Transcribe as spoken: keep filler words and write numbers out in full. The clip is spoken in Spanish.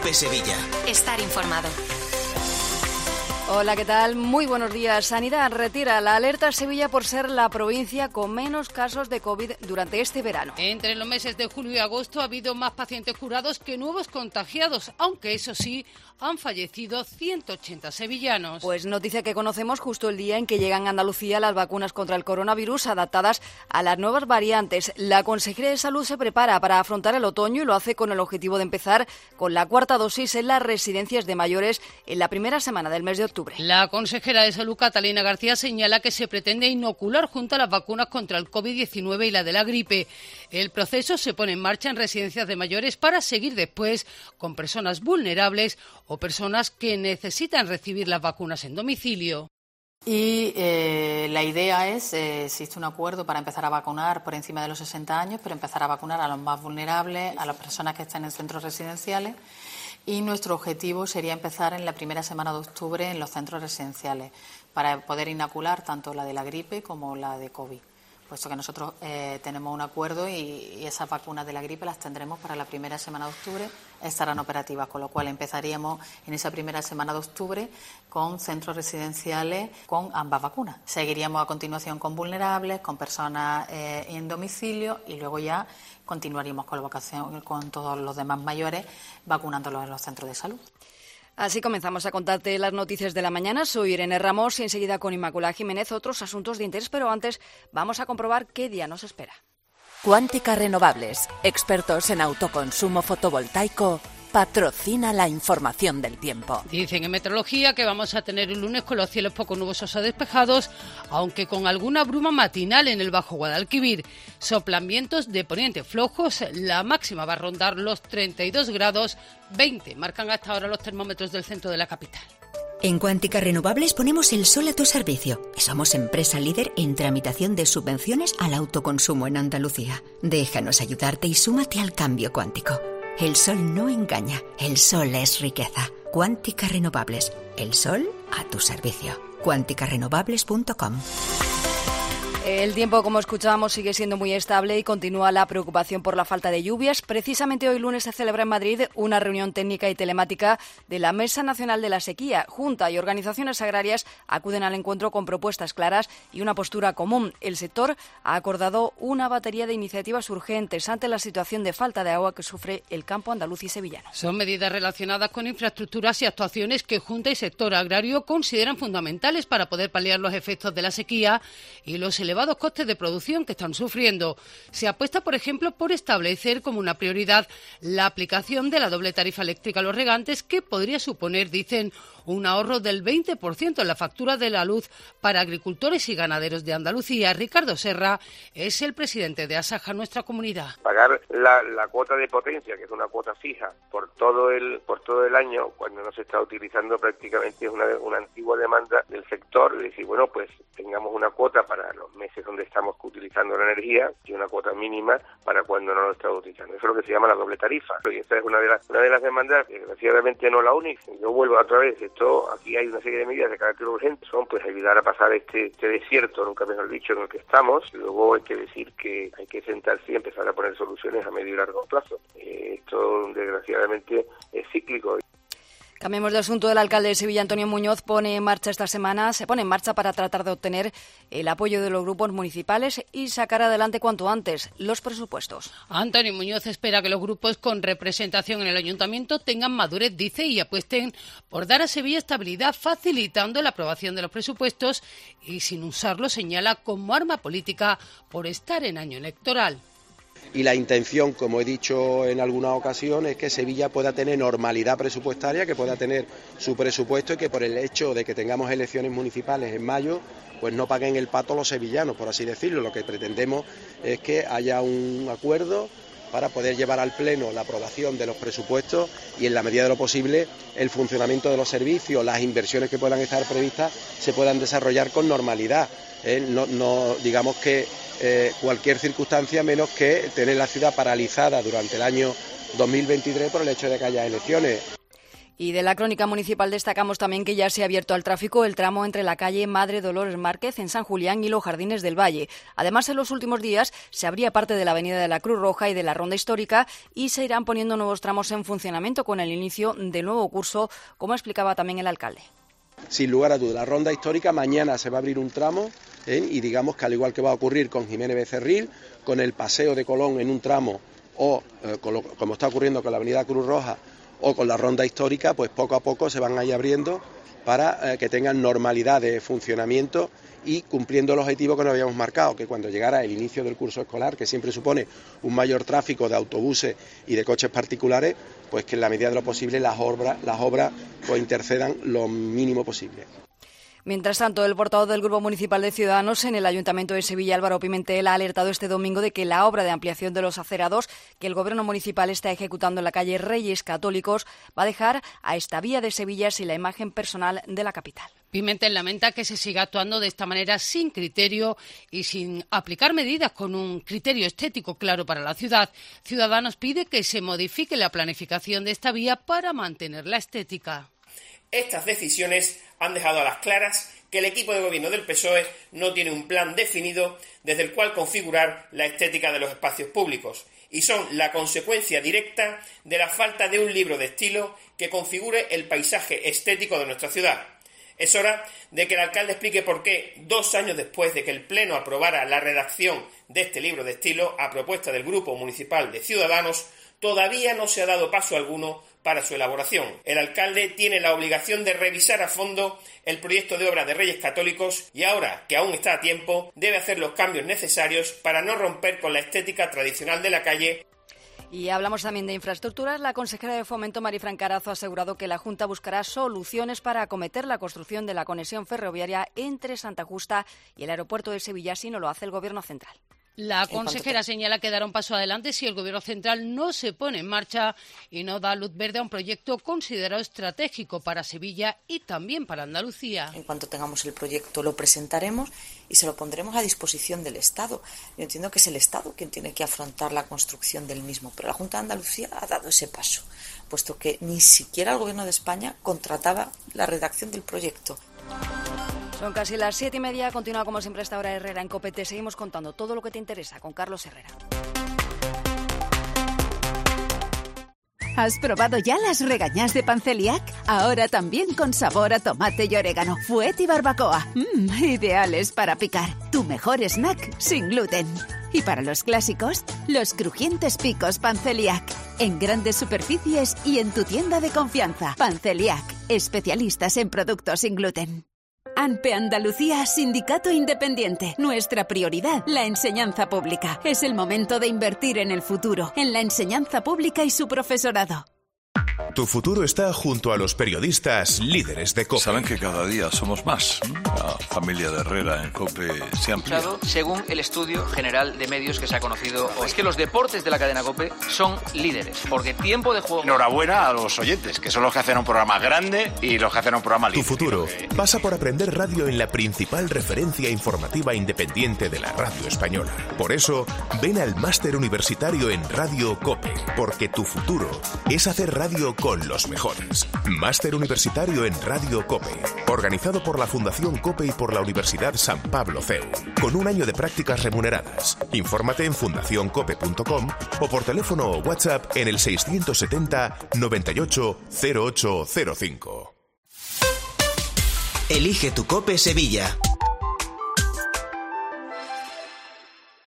COPE Sevilla. Estar informado. Hola, ¿qué tal? Muy buenos días. Sanidad retira la alerta a Sevilla por ser la provincia con menos casos de COVID durante este verano. Entre los meses de julio y agosto ha habido más pacientes curados que nuevos contagiados, aunque eso sí, han fallecido ciento ochenta sevillanos. Pues noticia que conocemos justo el día en que llegan a Andalucía las vacunas contra el coronavirus adaptadas a las nuevas variantes. La Consejería de Salud se prepara para afrontar el otoño y lo hace con el objetivo de empezar con la cuarta dosis en las residencias de mayores en la primera semana del mes de octubre. La consejera de Salud, Catalina García, señala que se pretende inocular junto a las vacunas contra el COVID diecinueve y la de la gripe. El proceso se pone en marcha en residencias de mayores para seguir después con personas vulnerables o personas que necesitan recibir las vacunas en domicilio. Y eh, la idea es, eh, existe un acuerdo para empezar a vacunar por encima de los sesenta años, pero empezar a vacunar a los más vulnerables, a las personas que están en centros residenciales. Y nuestro objetivo sería empezar en la primera semana de octubre en los centros residenciales para poder inocular tanto la de la gripe como la de COVID. Puesto que nosotros eh, tenemos un acuerdo y, y esas vacunas de la gripe las tendremos para la primera semana de octubre, estarán operativas, con lo cual empezaríamos en esa primera semana de octubre con centros residenciales con ambas vacunas. Seguiríamos a continuación con vulnerables, con personas eh, en domicilio y luego ya continuaríamos con la vacunación con todos los demás mayores, vacunándolos en los centros de salud. Así comenzamos a contarte las noticias de la mañana. Soy Irene Ramos y enseguida con Inmaculada Jiménez otros asuntos de interés, pero antes vamos a comprobar qué día nos espera. Cuántica Renovables, expertos en autoconsumo fotovoltaico, patrocina la información del tiempo. Dicen en meteorología que vamos a tener un lunes con los cielos poco nubosos o despejados, aunque con alguna bruma matinal en el Bajo Guadalquivir. Soplan vientos de poniente flojos, la máxima va a rondar los treinta y dos grados, veinte marcan hasta ahora los termómetros del centro de la capital. En Cuántica Renovables ponemos el sol a tu servicio y somos empresa líder en tramitación de subvenciones al autoconsumo en Andalucía. Déjanos ayudarte y súmate al cambio cuántico. El sol no engaña, el sol es riqueza. Cuántica Renovables, el sol a tu servicio. cuántica renovables punto com. El tiempo, como escuchábamos, sigue siendo muy estable y continúa la preocupación por la falta de lluvias. Precisamente hoy lunes se celebra en Madrid una reunión técnica y telemática de la Mesa Nacional de la Sequía. Junta y organizaciones agrarias acuden al encuentro con propuestas claras y una postura común. El sector ha acordado una batería de iniciativas urgentes ante la situación de falta de agua que sufre el campo andaluz y sevillano. Son medidas relacionadas con infraestructuras y actuaciones que Junta y sector agrario consideran fundamentales para poder paliar los efectos de la sequía y los elevados costes de producción que están sufriendo. Se apuesta, por ejemplo, por establecer como una prioridad la aplicación de la doble tarifa eléctrica a los regantes, que podría suponer, dicen, un ahorro del veinte por ciento en la factura de la luz para agricultores y ganaderos de Andalucía. Ricardo Serra es el presidente de Asaja, nuestra comunidad. Pagar la, la cuota de potencia, que es una cuota fija, por todo el por todo el año, cuando no se está utilizando prácticamente, es una, una antigua demanda del sector, de decir, bueno, pues tengamos una cuota para los meses donde estamos utilizando la energía y una cuota mínima para cuando no lo estamos utilizando. Eso es lo que se llama la doble tarifa. Y esta es una de las, una de las demandas, desgraciadamente no la única. Yo vuelvo otra vez, esto, aquí hay una serie de medidas de carácter urgente, son pues ayudar a pasar este, este desierto, nunca mejor dicho, en el que estamos. Luego hay que decir que hay que sentarse y empezar a poner soluciones a medio y largo plazo. Eh, esto desgraciadamente es cíclico. Cambiemos de asunto. El alcalde de Sevilla, Antonio Muñoz, pone en marcha esta semana, se pone en marcha para tratar de obtener el apoyo de los grupos municipales y sacar adelante cuanto antes los presupuestos. Antonio Muñoz espera que los grupos con representación en el ayuntamiento tengan madurez, dice, y apuesten por dar a Sevilla estabilidad, facilitando la aprobación de los presupuestos y, sin usarlo, señala, como arma política por estar en año electoral. Y la intención, como he dicho en alguna ocasión, es que Sevilla pueda tener normalidad presupuestaria, que pueda tener su presupuesto y que por el hecho de que tengamos elecciones municipales en mayo, pues no paguen el pato los sevillanos, por así decirlo. Lo que pretendemos es que haya un acuerdo para poder llevar al Pleno la aprobación de los presupuestos y, en la medida de lo posible, el funcionamiento de los servicios, las inversiones que puedan estar previstas, se puedan desarrollar con normalidad. ¿eh? No, no digamos que Eh, cualquier circunstancia menos que tener la ciudad paralizada durante el año dos mil veintitrés por el hecho de que haya elecciones. Y de la crónica municipal destacamos también que ya se ha abierto al tráfico el tramo entre la calle Madre Dolores Márquez en San Julián y los Jardines del Valle. Además, en los últimos días se abría parte de la avenida de la Cruz Roja y de la Ronda Histórica y se irán poniendo nuevos tramos en funcionamiento con el inicio del nuevo curso, como explicaba también el alcalde. Sin lugar a dudas, la Ronda Histórica mañana se va a abrir un tramo ¿eh? y digamos que al igual que va a ocurrir con Jiménez Becerril, con el Paseo de Colón en un tramo o eh, con lo, como está ocurriendo con la avenida Cruz Roja o con la Ronda Histórica, pues poco a poco se van a ir abriendo para eh, que tengan normalidad de funcionamiento y cumpliendo el objetivo que nos habíamos marcado, que cuando llegara el inicio del curso escolar, que siempre supone un mayor tráfico de autobuses y de coches particulares, pues que en la medida de lo posible las obras, las obras pues intercedan lo mínimo posible. Mientras tanto, el portavoz del Grupo Municipal de Ciudadanos en el Ayuntamiento de Sevilla, Álvaro Pimentel, ha alertado este domingo de que la obra de ampliación de los acerados que el Gobierno municipal está ejecutando en la calle Reyes Católicos va a dejar a esta vía de Sevilla sin la imagen personal de la capital. Pimentel lamenta que se siga actuando de esta manera sin criterio y sin aplicar medidas con un criterio estético claro para la ciudad. Ciudadanos pide que se modifique la planificación de esta vía para mantener la estética. Estas decisiones han dejado a las claras que el equipo de gobierno del P S O E no tiene un plan definido desde el cual configurar la estética de los espacios públicos y son la consecuencia directa de la falta de un libro de estilo que configure el paisaje estético de nuestra ciudad. Es hora de que el alcalde explique por qué, dos años después de que el Pleno aprobara la redacción de este libro de estilo a propuesta del Grupo Municipal de Ciudadanos, todavía no se ha dado paso alguno para su elaboración. El alcalde tiene la obligación de revisar a fondo el proyecto de obra de Reyes Católicos y ahora, que aún está a tiempo, debe hacer los cambios necesarios para no romper con la estética tradicional de la calle. Y hablamos también de infraestructuras. La consejera de Fomento, Marifran Carazo, ha asegurado que la Junta buscará soluciones para acometer la construcción de la conexión ferroviaria entre Santa Justa y el aeropuerto de Sevilla si no lo hace el Gobierno central. La consejera señala que dará un paso adelante si el Gobierno central no se pone en marcha y no da luz verde a un proyecto considerado estratégico para Sevilla y también para Andalucía. En cuanto tengamos el proyecto lo presentaremos y se lo pondremos a disposición del Estado. Yo entiendo que es el Estado quien tiene que afrontar la construcción del mismo, pero la Junta de Andalucía ha dado ese paso, puesto que ni siquiera el Gobierno de España contrataba la redacción del proyecto. Son casi las siete y media. Continúa como siempre esta hora Herrera en COPE. Te seguimos contando todo lo que te interesa con Carlos Herrera. ¿Has probado ya las regañás de Panceliac? Ahora también con sabor a tomate y orégano, fuet y barbacoa. Mmm, ideales para picar. Tu mejor snack sin gluten. Y para los clásicos, los crujientes picos Panceliac. En grandes superficies y en tu tienda de confianza. Panceliac, especialistas en productos sin gluten. ANPE Andalucía, Sindicato Independiente. Nuestra prioridad, la enseñanza pública. Es el momento de invertir en el futuro, en la enseñanza pública y su profesorado. Tu futuro está junto a los periodistas líderes de COPE. Saben que cada día somos más. La familia de Herrera en COPE se amplía. Según el estudio general de medios que se ha conocido, es que los deportes de la cadena COPE son líderes, porque tiempo de juego... Enhorabuena a los oyentes, que son los que hacen un programa grande y los que hacen un programa líder. Tu futuro pasa por aprender radio en la principal referencia informativa independiente de la radio española. Por eso, ven al máster universitario en Radio COPE, porque tu futuro es hacer radio con los mejores. Máster universitario en Radio COPE, organizado por la Fundación COPE y por la Universidad San Pablo C E U, con un año de prácticas remuneradas. Infórmate en fundación cope punto com o por teléfono o WhatsApp en el seiscientos setenta noventa y ocho cero ocho cero cinco. Elige tu COPE Sevilla.